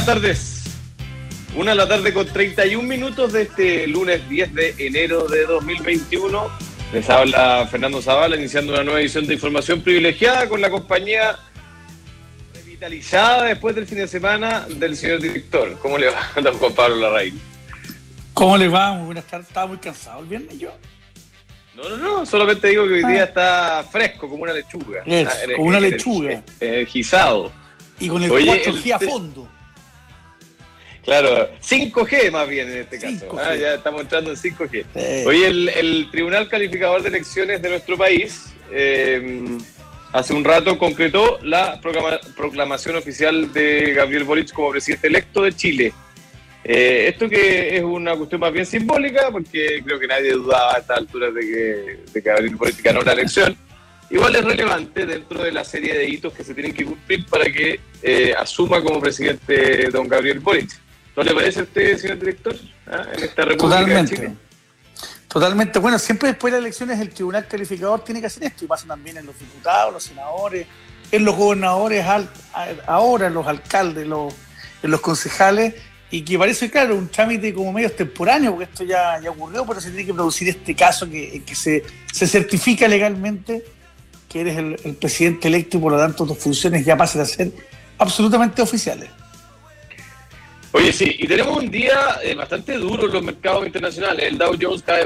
Buenas tardes. 1:00 con 31 minutos de este lunes 10 de enero de 2021. Les habla Fernando Zavala, iniciando una nueva edición de Información Privilegiada con la compañía revitalizada después del fin de semana del señor director. ¿Cómo le va, don Juan Pablo Larraín? ¿Cómo le va? Muy buenas tardes. Estaba muy cansado el viernes yo. No, solamente digo que hoy día está fresco, como una lechuga. Como una lechuga. Energizado. Y con el 4G a fondo. Claro, 5G más bien en este caso. Ya estamos entrando en 5G. Hoy el Tribunal Calificador de Elecciones de nuestro país hace un rato concretó la proclamación oficial de Gabriel Boric como presidente electo de Chile. Esto que es una cuestión más bien simbólica, porque creo que nadie dudaba a estas alturas de que Gabriel Boric ganó la elección. Igual es relevante dentro de la serie de hitos que se tienen que cumplir para que asuma como presidente don Gabriel Boric. ¿No le parece a usted, señor director, en esta República de Chile? Totalmente. Bueno, siempre después de las elecciones el Tribunal Calificador tiene que hacer esto, y pasa también en los diputados, los senadores, en los gobernadores, ahora en los alcaldes, en los concejales, y que parece, claro, un trámite como medio extemporáneo, porque esto ya ocurrió, pero se tiene que producir este caso que se certifica legalmente que eres el presidente electo y por lo tanto tus funciones ya pasan a ser absolutamente oficiales. Oye, sí, y tenemos un día bastante duro en los mercados internacionales. El Dow Jones cae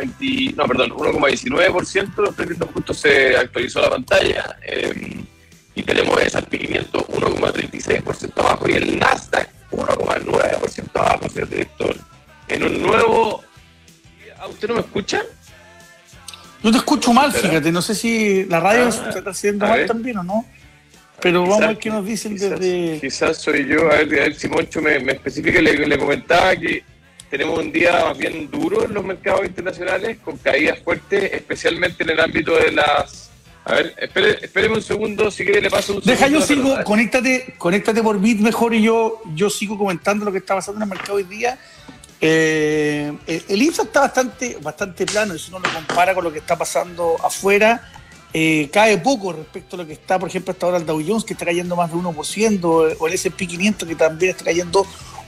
1,19%, los 300 puntos se actualizó la pantalla, y tenemos el S&P 500 1,36% abajo y el Nasdaq 1,9% abajo, señor director. En un nuevo... ¿Usted no me escucha? Yo te escucho mal, fíjate, no sé si la radio se está haciendo mal también o no. Pero vamos a ver qué nos dicen desde... Quizás soy yo, a ver si Moncho me especifica, le comentaba que tenemos un día más bien duro en los mercados internacionales, con caídas fuertes, especialmente en el ámbito de las... A ver, espéreme un segundo, si quiere le paso un segundo. Yo sigo, conéctate por Meet mejor y yo sigo comentando lo que está pasando en el mercado hoy día. El IPSA está bastante plano, y si uno lo compara con lo que está pasando afuera, cae poco respecto a lo que está, por ejemplo, hasta ahora el Dow Jones, que está cayendo más de 1%, o el S&P 500, que también está cayendo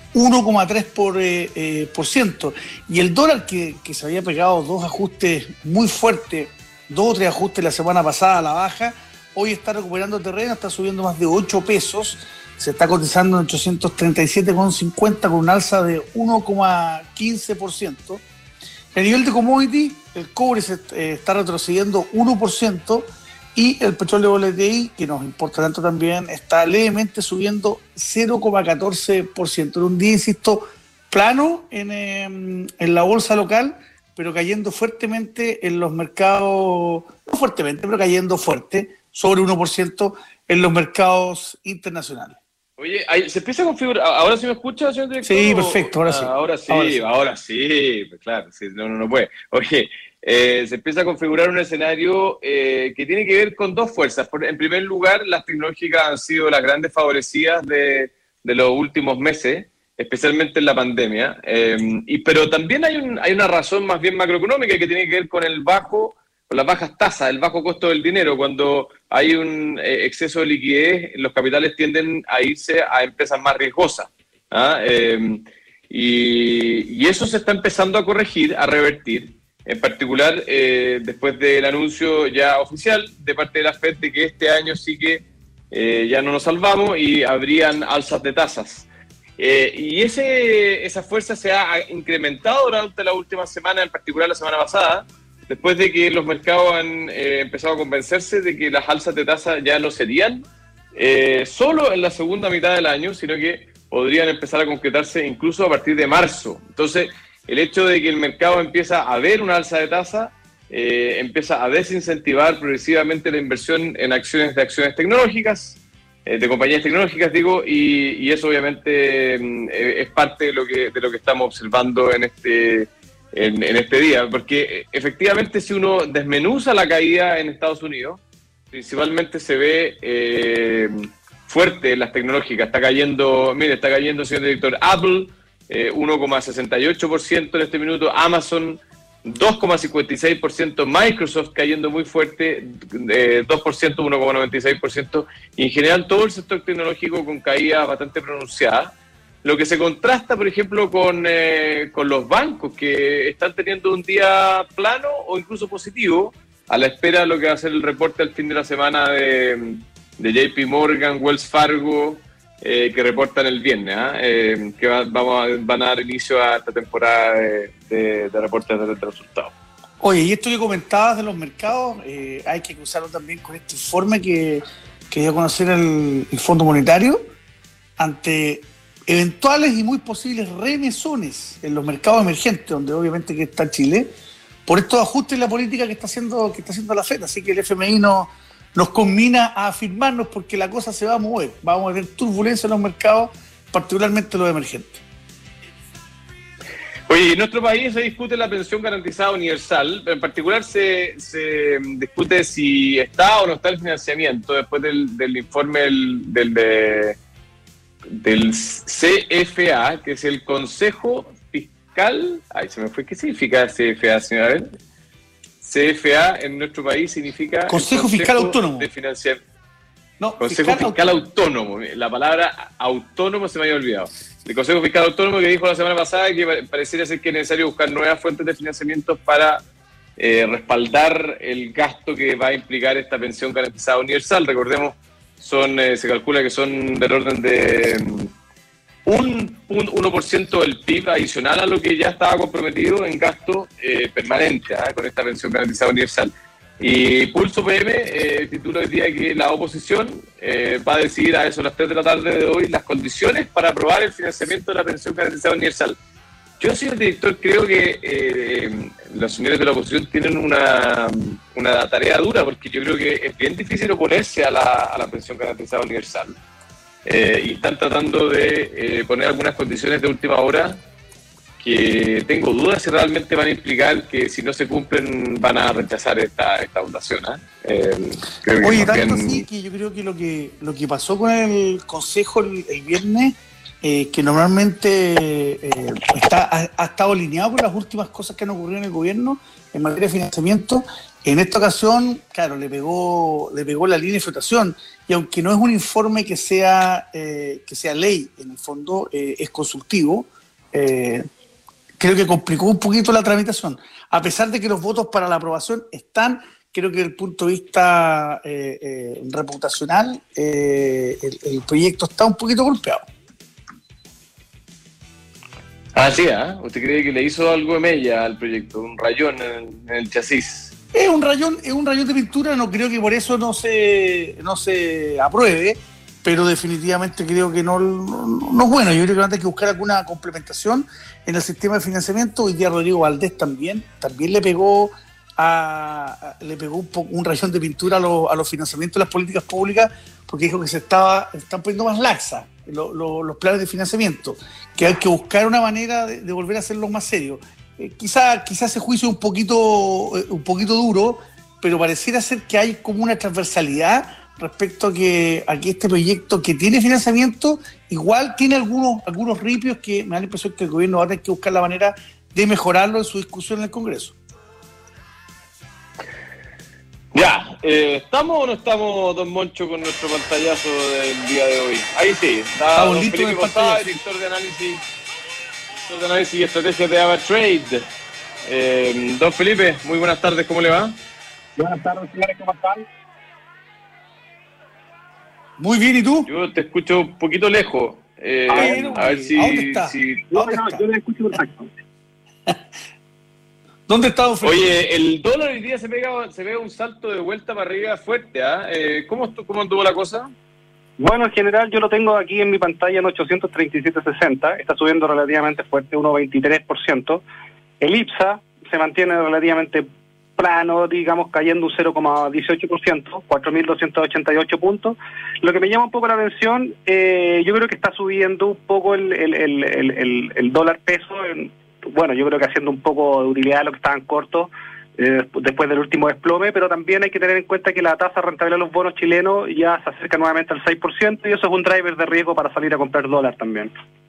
1,3%. Y el dólar, que se había pegado dos ajustes muy fuertes, 2 o 3 ajustes la semana pasada a la baja, hoy está recuperando terreno, está subiendo más de 8 pesos, se está cotizando en 837,50 con un alza de 1,15%. A nivel de commodity, el cobre está retrocediendo 1% y el petróleo WTI, que nos importa tanto también, está levemente subiendo 0,14%. En un día, insisto, plano en la bolsa local, pero cayendo fuertemente en los mercados, no fuertemente, pero cayendo fuerte, sobre 1% en los mercados internacionales. Oye, se empieza a configurar. ¿Ahora sí me escucha, señor director? Sí, perfecto, ahora sí. Ahora sí, pues claro, sí, no puede. Oye, se empieza a configurar un escenario que tiene que ver con dos fuerzas. En primer lugar, las tecnológicas han sido las grandes favorecidas de los últimos meses, especialmente en la pandemia. Pero también hay una razón más bien macroeconómica que tiene que ver con con las bajas tasas, el bajo costo del dinero. Cuando hay un exceso de liquidez, los capitales tienden a irse a empresas más riesgosas. Y eso se está empezando a corregir, a revertir, en particular después del anuncio ya oficial de parte de la FED de que este año sí que ya no nos salvamos y habrían alzas de tasas. Y esa fuerza se ha incrementado durante la última semana, en particular la semana pasada, después de que los mercados han empezado a convencerse de que las alzas de tasa ya no serían solo en la segunda mitad del año, sino que podrían empezar a concretarse incluso a partir de marzo. Entonces, el hecho de que el mercado empieza a ver una alza de tasa, empieza a desincentivar progresivamente la inversión en acciones tecnológicas, de compañías tecnológicas, digo, y eso obviamente es parte de lo que estamos observando en este día, porque efectivamente si uno desmenuza la caída en Estados Unidos, principalmente se ve fuerte en las tecnológicas. Está cayendo, señor director, Apple 1,68% en este minuto, Amazon 2,56%, Microsoft cayendo muy fuerte, 2%, 1,96%, y en general todo el sector tecnológico con caída bastante pronunciada. lo que se contrasta, por ejemplo, con los bancos, que están teniendo un día plano o incluso positivo, a la espera de lo que va a ser el reporte al fin de la semana de JP Morgan, Wells Fargo, que reportan el viernes, que van a dar inicio a esta temporada de reportes de resultados. Oye, y esto que comentabas de los mercados, hay que cruzarlo también con este informe que dio a conocer el Fondo Monetario ante eventuales y muy posibles remesones en los mercados emergentes, donde obviamente que está Chile, por estos ajustes en la política que está haciendo la FED. Así que el FMI nos conmina a afirmarnos porque la cosa se va a mover. Vamos a ver turbulencia en los mercados, particularmente los emergentes. Oye, en nuestro país se discute la pensión garantizada universal. En particular se discute si está o no está el financiamiento después del informe del CFA, que es el Consejo Fiscal. Ay, se me fue. ¿Qué significa CFA, señora? CFA en nuestro país significa Consejo Fiscal Autónomo de Financiamiento. No, Consejo Fiscal Autónomo. La palabra autónomo se me había olvidado. El Consejo Fiscal Autónomo, que dijo la semana pasada que pareciera ser que es necesario buscar nuevas fuentes de financiamiento para respaldar el gasto que va a implicar esta pensión garantizada universal. Recordemos, se calcula que son del orden de un 1% del PIB adicional a lo que ya estaba comprometido en gasto permanente con esta pensión garantizada universal. Y Pulso PM titula hoy día que la oposición va a decidir a eso a las 3 de la tarde de hoy las condiciones para aprobar el financiamiento de la pensión garantizada universal. Yo, señor director, creo que los señores de la oposición tienen una tarea dura, porque yo creo que es bien difícil oponerse a la pensión garantizada universal. Y están tratando de poner algunas condiciones de última hora que tengo dudas si realmente van a implicar que si no se cumplen van a rechazar esta votación. Oye, tanto así que yo creo que lo que pasó con el Consejo el viernes, que normalmente ha estado alineado con las últimas cosas que han ocurrido en el gobierno en materia de financiamiento, en esta ocasión, claro, le pegó la línea de flotación, y aunque no es un informe que sea ley, en el fondo es consultivo, creo que complicó un poquito la tramitación. A pesar de que los votos para la aprobación están, creo que desde el punto de vista reputacional, el proyecto está un poquito golpeado. Sí, ¿usted cree que le hizo algo de mella al proyecto? Un rayón en el chasis. Es un rayón de pintura, no creo que por eso no se apruebe, pero definitivamente creo que no es bueno. Yo creo que van a tener que buscar alguna complementación en el sistema de financiamiento. Hoy día Rodrigo Valdés también le pegó un rayón de pintura a los financiamientos de las políticas públicas, porque dijo que están poniendo más laxa los planes de financiamiento, que hay que buscar una manera de volver a hacerlos más serios. Quizá ese juicio es un poquito duro, pero pareciera ser que hay como una transversalidad respecto a que este proyecto, que tiene financiamiento, igual tiene algunos ripios que me da la impresión que el gobierno va a tener que buscar la manera de mejorarlo en su discusión en el Congreso. Ya, ¿estamos o no estamos, don Moncho, con nuestro pantallazo del día de hoy? Ahí sí, está don Felipe Posada, director de análisis y estrategias de AvaTrade. Don Felipe, muy buenas tardes, ¿cómo le va? Buenas tardes, señores, ¿cómo están? Muy bien, ¿y tú? Yo te escucho un poquito lejos. A ver si... ¿A dónde está? Yo le escucho perfecto. ¿Dónde está, don Felipe? Oye, el dólar hoy día se pega un salto de vuelta para arriba fuerte, ¿Cómo anduvo la cosa? Bueno, en general yo lo tengo aquí en mi pantalla en 837.60, está subiendo relativamente fuerte, 1,23%. El IPSA se mantiene relativamente plano, digamos, cayendo un 0,18%, 4.288 puntos. Lo que me llama un poco la atención, yo creo que está subiendo un poco el dólar peso, bueno, yo creo que haciendo un poco de utilidad de lo que estaban cortos después del último desplome, pero también hay que tener en cuenta que la tasa de rentabilidad de los bonos chilenos ya se acerca nuevamente al 6%, y eso es un driver de riesgo para salir a comprar dólar también.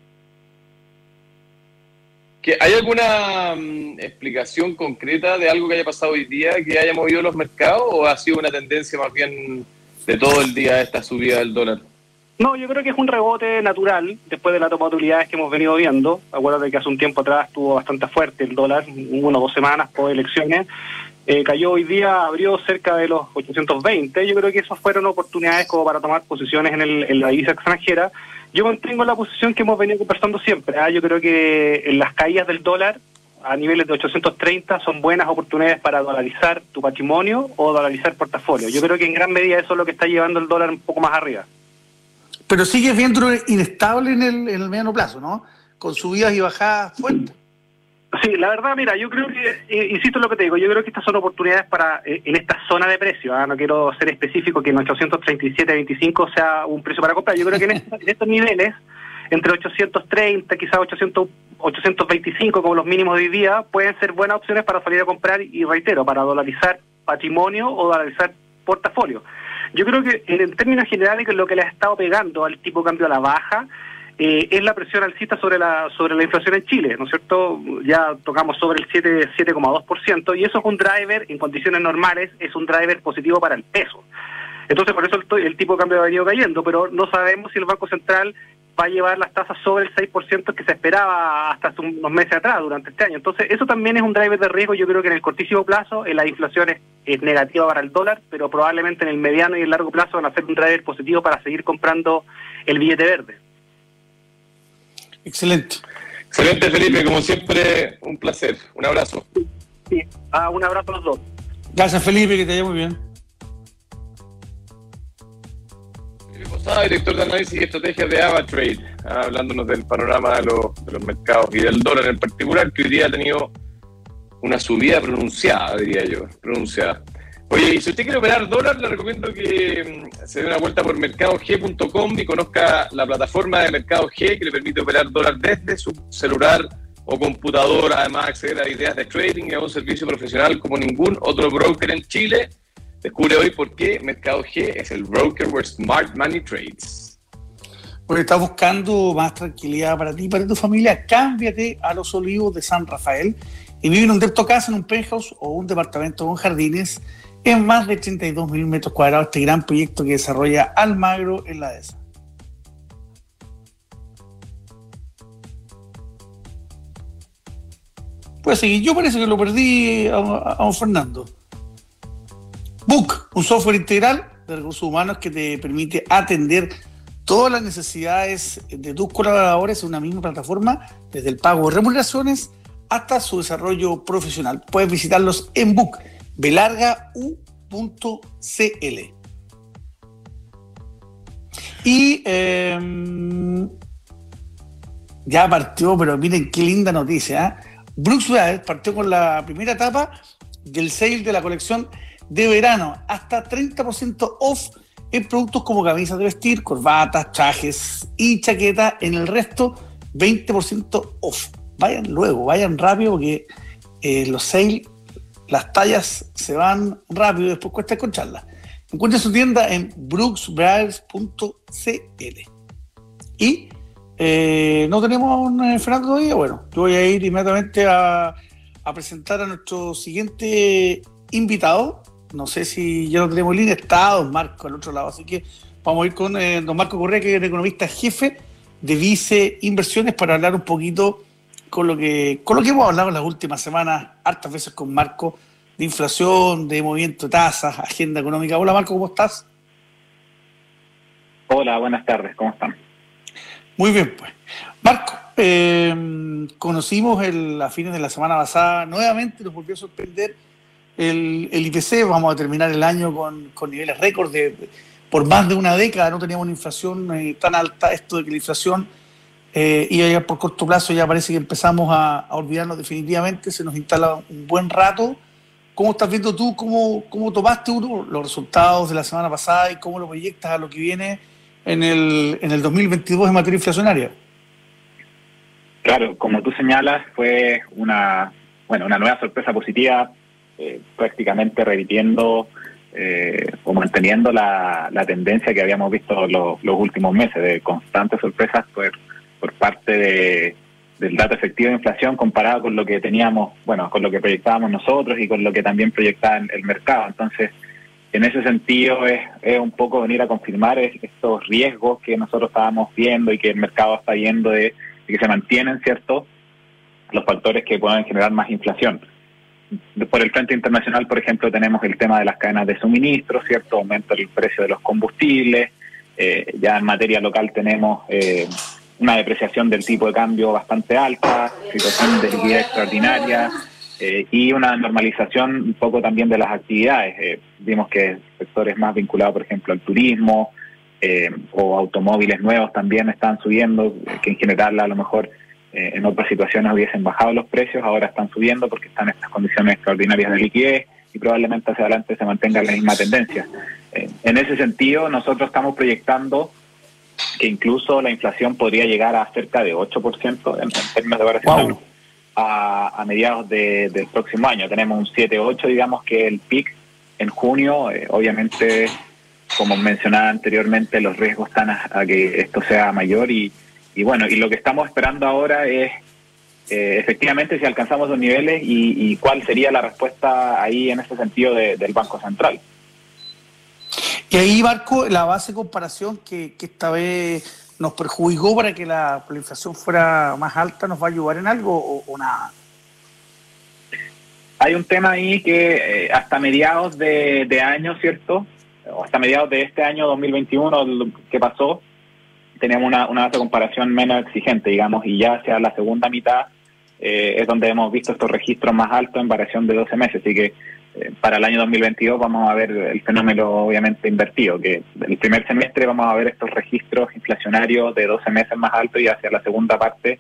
¿Hay alguna explicación concreta de algo que haya pasado hoy día que haya movido los mercados, o ha sido una tendencia más bien de todo el día esta subida del dólar? No, yo creo que es un rebote natural después de la toma de utilidades que hemos venido viendo. Acuérdate que hace un tiempo atrás estuvo bastante fuerte el dólar, 1 o 2 semanas por elecciones. Cayó hoy día, abrió cerca de los 820. Yo creo que esas fueron oportunidades como para tomar posiciones en la divisa extranjera. Yo mantengo la posición que hemos venido conversando siempre. Yo creo que en las caídas del dólar a niveles de 830 son buenas oportunidades para dolarizar tu patrimonio o dolarizar portafolio. Yo creo que en gran medida eso es lo que está llevando el dólar un poco más arriba. Pero sigue viendo inestable en el mediano plazo, ¿no? Con subidas y bajadas fuertes. Sí, la verdad, mira, yo creo que, insisto en lo que te digo, yo creo que estas son oportunidades para, en esta zona de precio, no quiero ser específico que en 837.25 sea un precio para comprar, yo creo que en estos niveles, entre 830, quizás 825 como los mínimos de hoy día, pueden ser buenas opciones para salir a comprar y reitero, para dolarizar patrimonio o dolarizar portafolio. Yo creo que en términos generales que lo que le ha estado pegando al tipo de cambio a la baja es la presión alcista sobre la inflación en Chile, ¿no es cierto? Ya tocamos sobre el 7,2% y eso es un driver, en condiciones normales, es un driver positivo para el peso. Entonces por eso el tipo de cambio ha venido cayendo, pero no sabemos si el Banco Central va a llevar las tasas sobre el 6% que se esperaba hasta hace unos meses atrás, durante este año. Entonces eso también es un driver de riesgo. Yo creo que en el cortísimo plazo la inflación es negativa para el dólar, pero probablemente en el mediano y el largo plazo van a ser un driver positivo para seguir comprando el billete verde. Excelente. Excelente, Felipe, como siempre, un placer. Un abrazo. Sí. Un abrazo a los dos. Gracias, Felipe, que te vaya muy bien. Felipe Posada, director de análisis y estrategias de AvaTrade, hablándonos del panorama de los mercados y del dólar en particular, que hoy día ha tenido una subida pronunciada, diría yo, pronunciada. Oye, y si usted quiere operar dólar, le recomiendo que se dé una vuelta por mercadog.com y conozca la plataforma de Mercado G que le permite operar dólar desde su celular o computador, además acceder a ideas de trading y a un servicio profesional como ningún otro broker en Chile. Descubre hoy por qué Mercado G es el broker where smart money trades. Porque estás buscando más tranquilidad para ti y para tu familia, cámbiate a Los Olivos de San Rafael y vive en un depto casa, en un penthouse o un departamento con jardines en más de 32.000 metros cuadrados, este gran proyecto que desarrolla Almagro en la dehesa. Pues sí, yo parece que lo perdí a don Fernando. Book, un software integral de recursos humanos que te permite atender todas las necesidades de tus colaboradores en una misma plataforma, desde el pago de remuneraciones hasta su desarrollo profesional. Puedes visitarlos en Book, belargau.cl. Y ya partió, pero miren qué linda noticia, Brooks Brothers partió con la primera etapa del sale de la colección de verano, hasta 30% off en productos como camisas de vestir, corbatas, trajes y chaquetas. En el resto, 20% off. Vayan luego, vayan rápido, porque los sales, las tallas se van rápido y después cuesta encontrarlas. Encuentra su tienda en brooksbrothers.cl. Y no tenemos a un Fernando todavía. Bueno, yo voy a ir inmediatamente a presentar a nuestro siguiente invitado. No sé si ya lo tenemos en línea, está don Marco al otro lado, así que vamos a ir con don Marco Correa, que es el economista jefe de Vice Inversiones, para hablar un poquito con lo que hemos hablado en las últimas semanas, hartas veces con Marco, de inflación, de movimiento de tasas, agenda económica. Hola Marco, ¿cómo estás? Hola, buenas tardes, ¿cómo están? Muy bien, pues. Marco, conocimos a fines de la semana pasada, nuevamente nos volvió a sorprender el IPC. Vamos a terminar el año con niveles récord por más de una década. No teníamos una inflación tan alta. Esto de que la inflación iba a llegar por corto plazo, ya parece que empezamos a olvidarnos definitivamente. Se nos instala un buen rato. ¿Cómo estás viendo tú? ¿Cómo tomaste los resultados de la semana pasada y cómo lo proyectas a lo que viene en el 2022 en materia inflacionaria? Claro, como tú señalas, fue una nueva sorpresa positiva, prácticamente repitiendo o manteniendo la tendencia que habíamos visto los últimos meses, de constantes sorpresas por parte del dato efectivo de inflación comparado con lo que teníamos, con lo que proyectábamos nosotros y con lo que también proyectaba el mercado. Entonces, En ese sentido es un poco venir a confirmar estos riesgos que nosotros estábamos viendo y que el mercado está viendo de que se mantienen, ¿cierto?, los factores que puedan generar más inflación. Por el frente internacional, por ejemplo, tenemos el tema de las cadenas de suministro, ¿cierto?, aumento del precio de los combustibles. Ya en materia local tenemos una depreciación del tipo de cambio bastante alta, situación de liquidez extraordinaria y una normalización un poco también de las actividades. Vimos que sectores más vinculados, por ejemplo, al turismo o automóviles nuevos también están subiendo, que en general a lo mejor en otras situaciones hubiesen bajado los precios, ahora están subiendo porque están en estas condiciones extraordinarias de liquidez y probablemente hacia adelante se mantenga la misma tendencia. En ese sentido, nosotros estamos proyectando que incluso la inflación podría llegar a cerca de 8% en términos de variación. Wow. A mediados del próximo año. Tenemos un 7-8, digamos, que el pic en junio. Obviamente, como mencionaba anteriormente, los riesgos están a que esto sea mayor y bueno, y lo que estamos esperando ahora es efectivamente si alcanzamos los niveles y cuál sería la respuesta ahí en ese sentido del Banco Central. Y ahí, Marco, la base de comparación que esta vez nos perjudicó para que la inflación fuera más alta, ¿nos va a ayudar en algo o nada? Hay un tema ahí que hasta mediados de año, ¿cierto?, o hasta mediados de este año 2021 que pasó, teníamos una base de comparación menos exigente, digamos, y ya hacia la segunda mitad es donde hemos visto estos registros más altos en variación de 12 meses, así que para el año 2022 vamos a ver el fenómeno obviamente invertido, que el primer semestre vamos a ver estos registros inflacionarios de 12 meses más altos y hacia la segunda parte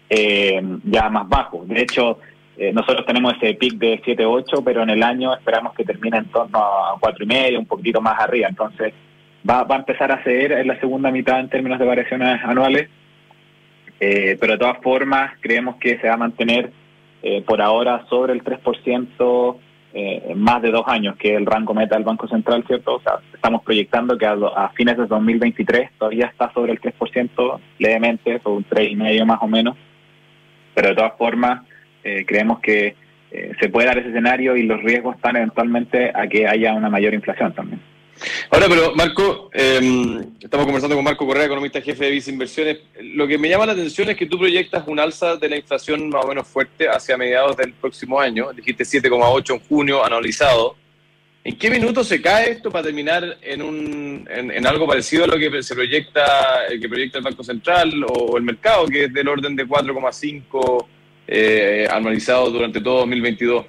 ya más bajos. De hecho, nosotros tenemos ese pic de 7-8, pero en el año esperamos que termine en torno a 4,5, un poquitito más arriba, entonces va a empezar a ceder en la segunda mitad en términos de variaciones anuales, pero de todas formas creemos que se va a mantener por ahora sobre el 3%, más de 2 años, que es el rango meta del Banco Central, ¿cierto? O sea, estamos proyectando que a fines de 2023 todavía está sobre el 3%, levemente, sobre un 3,5 más o menos, pero de todas formas creemos que se puede dar ese escenario y los riesgos están eventualmente a que haya una mayor inflación también. Ahora, pero Marco, estamos conversando con Marco Correa, economista jefe de Visa Inversiones. Lo que me llama la atención es que tú proyectas un alza de la inflación más o menos fuerte hacia mediados del próximo año. Dijiste 7,8 en junio anualizado. ¿En qué minuto se cae esto para terminar en algo parecido a lo que se proyecta, que proyecta el Banco Central o el mercado, que es del orden de 4,5 anualizado durante todo 2022?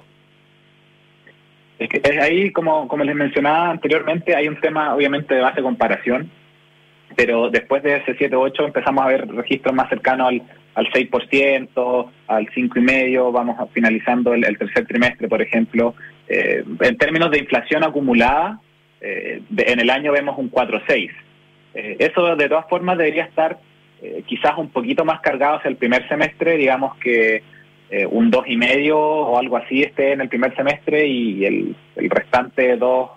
Es que ahí, como les mencionaba anteriormente, hay un tema obviamente de base de comparación, pero después de ese 7-8 empezamos a ver registros más cercanos al 6%, al 5,5%, vamos finalizando el tercer trimestre, por ejemplo. En términos de inflación acumulada, en el año vemos un 4,6%. Eso de todas formas debería estar quizás un poquito más cargado hacia el primer semestre, digamos que un 2,5 o algo así esté en el primer semestre y el restante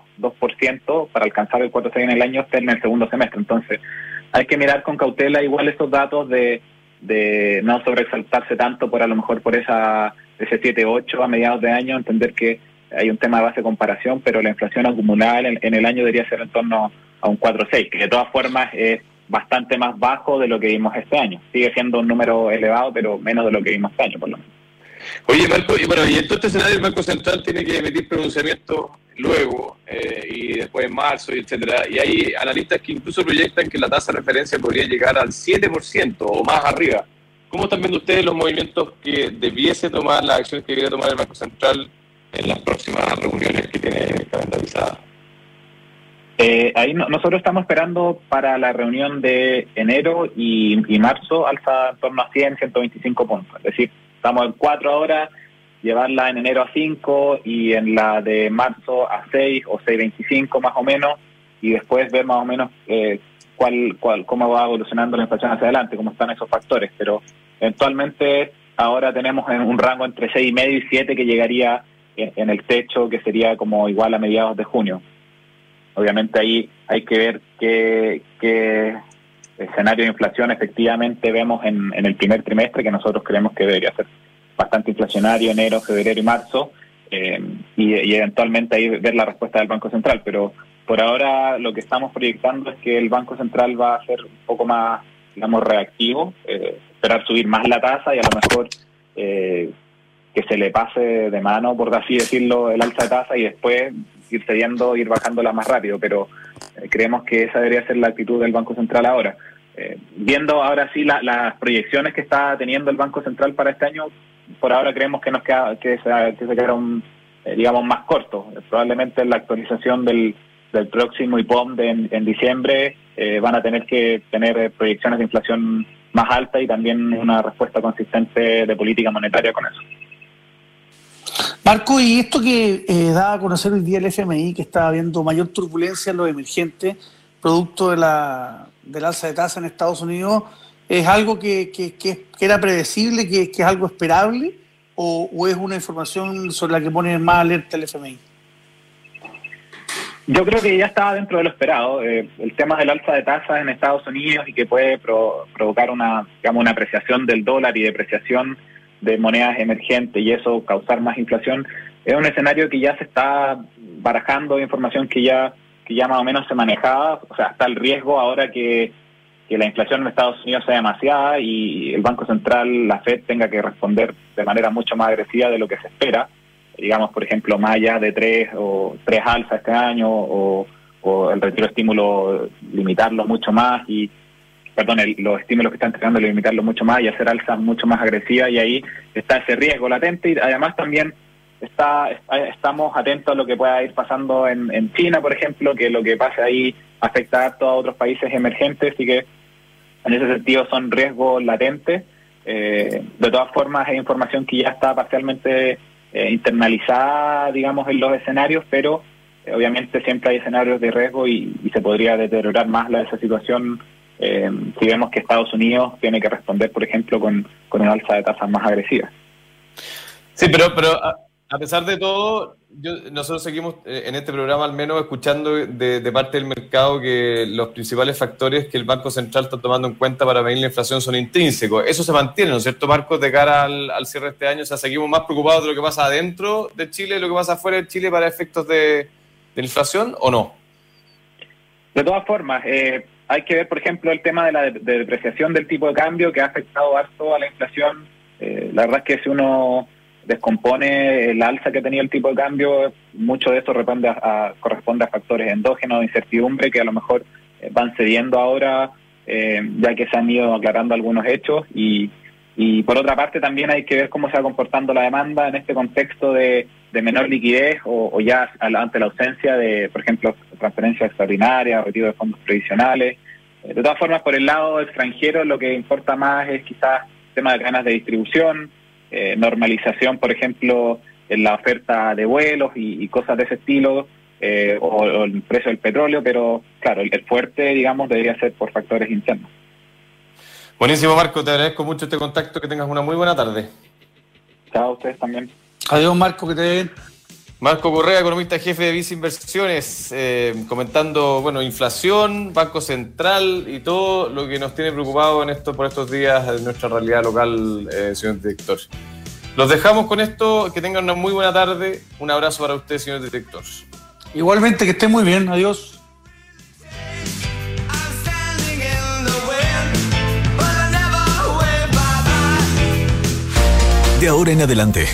2% para alcanzar el 4,6 en el año esté en el segundo semestre. Entonces hay que mirar con cautela igual estos datos de no sobreexaltarse tanto por a lo mejor por ese 7,8 a mediados de año, entender que hay un tema de base de comparación, pero la inflación acumulada en el año debería ser en torno a un 4,6, que de todas formas es bastante más bajo de lo que vimos este año. Sigue siendo un número elevado, pero menos de lo que vimos este año, por lo menos. Oye, Marco, y bueno, y en todo este escenario el Banco Central tiene que emitir pronunciamientos luego, y después en marzo, y etcétera. Y hay analistas que incluso proyectan que la tasa de referencia podría llegar al 7% o más arriba. ¿Cómo están viendo ustedes los movimientos que debiese tomar, las acciones que debiera tomar el Banco Central en las próximas reuniones que tiene calendarizadas? Ahí nosotros estamos esperando para la reunión de enero y marzo alza en torno a 100, 125 puntos. Es decir, estamos en 4 ahora, llevarla en enero a 5 y en la de marzo a 6 o 6,25 más o menos, y después ver más o menos cómo va evolucionando la inflación hacia adelante, cómo están esos factores. Pero eventualmente ahora tenemos un rango entre 6,5 y 7 que llegaría en el techo, que sería como igual a mediados de junio. Obviamente ahí hay que ver qué escenario de inflación efectivamente vemos en el primer trimestre, que nosotros creemos que debería ser bastante inflacionario, enero, febrero y marzo, y eventualmente ahí ver la respuesta del Banco Central. Pero por ahora lo que estamos proyectando es que el Banco Central va a ser un poco más, digamos, reactivo, esperar subir más la tasa y a lo mejor que se le pase de mano, por así decirlo, el alza de tasa y después ir cediendo, ir bajándola más rápido. Pero creemos que esa debería ser la actitud del Banco Central ahora. Viendo ahora sí las proyecciones que está teniendo el Banco Central para este año, por ahora creemos que nos queda que se queda digamos, más corto. Probablemente en la actualización del próximo IPOM en diciembre van a tener que tener proyecciones de inflación más altas y también una respuesta consistente de política monetaria con eso. Marco, y esto que daba a conocer hoy día el FMI, que está habiendo mayor turbulencia en los emergentes, producto del alza de tasa en Estados Unidos, ¿es algo que era predecible, que es algo esperable, o es una información sobre la que pone más alerta el FMI? Yo creo que ya estaba dentro de lo esperado. El tema del alza de tasas en Estados Unidos y que puede provocar una apreciación del dólar y depreciación de monedas emergentes y eso causar más inflación, es un escenario que ya se está barajando, información que ya más o menos se manejaba. O sea, está el riesgo ahora que la inflación en Estados Unidos sea demasiada y el Banco Central, la Fed, tenga que responder de manera mucho más agresiva de lo que se espera. Digamos, por ejemplo, más allá de tres alzas este año o el retiro de estímulo, limitarlo mucho más los estímulos que están entregando, limitarlo mucho más y hacer alzas mucho más agresivas, y ahí está ese riesgo latente. Y además también estamos atentos a lo que pueda ir pasando en China, por ejemplo, que lo que pase ahí afecta a todos otros países emergentes, y que en ese sentido son riesgos latentes. De todas formas, es información que ya está parcialmente internalizada, digamos, en los escenarios, pero obviamente siempre hay escenarios de riesgo y se podría deteriorar más esa situación si vemos que Estados Unidos tiene que responder, por ejemplo, con una alza de tasas más agresiva. Sí, pero a pesar de todo, nosotros seguimos en este programa al menos escuchando de parte del mercado que los principales factores que el Banco Central está tomando en cuenta para medir la inflación son intrínsecos. Eso se mantiene, ¿no es cierto, Marcos, de cara al cierre de este año? O sea, seguimos más preocupados de lo que pasa adentro de Chile, de lo que pasa afuera de Chile para efectos de inflación, ¿o no? De todas formas, hay que ver, por ejemplo, el tema de la depreciación del tipo de cambio, que ha afectado harto a la inflación. La verdad es que si uno descompone el alza que tenía el tipo de cambio, mucho de esto corresponde a factores endógenos de incertidumbre que a lo mejor van cediendo ahora, ya que se han ido aclarando algunos hechos. Y por otra parte también hay que ver cómo se va comportando la demanda en este contexto de menor liquidez o ya ante la ausencia de, por ejemplo, transferencias extraordinarias, retiro de fondos previsionales. De todas formas, por el lado extranjero, lo que importa más es quizás el tema de cadenas de distribución, normalización, por ejemplo, en la oferta de vuelos y cosas de ese estilo, o el precio del petróleo, pero claro, el fuerte, digamos, debería ser por factores internos. Buenísimo, Marco, te agradezco mucho este contacto, que tengas una muy buena tarde. Chao, a ustedes también. Adiós, Marco, que te den. Marco Correa, economista jefe de Visa Inversiones, comentando, inflación, Banco Central y todo lo que nos tiene preocupado por estos días en nuestra realidad local, señor director. Los dejamos con esto, que tengan una muy buena tarde. Un abrazo para usted, señor director. Igualmente, que esté muy bien. Adiós. De ahora en adelante,